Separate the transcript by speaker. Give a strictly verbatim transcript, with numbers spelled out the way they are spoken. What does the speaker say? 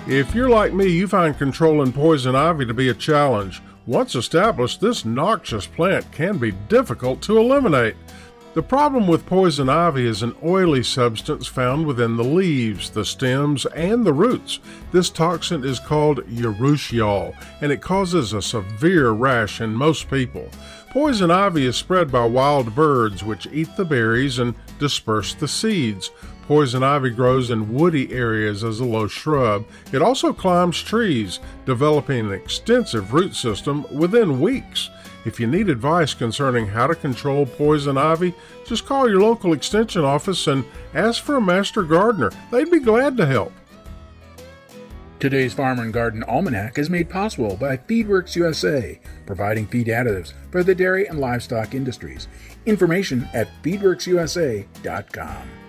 Speaker 1: If you're like me, you find controlling poison ivy to be a challenge. Once established, this noxious plant can be difficult to eliminate. The problem with poison ivy is an oily substance found within the leaves, the stems, and the roots. This toxin is called urushiol, and it causes a severe rash in most people. Poison ivy is spread by wild birds, which eat the berries and disperse the seeds. Poison ivy grows in woody areas as a low shrub. It also climbs trees, developing an extensive root system within weeks. If you need advice concerning how to control poison ivy, just call your local extension office and ask for a master gardener. They'd be glad to help.
Speaker 2: Today's Farmer and Garden Almanac is made possible by Feedworks U S A, providing feed additives for the dairy and livestock industries. Information at feedworks u s a dot com.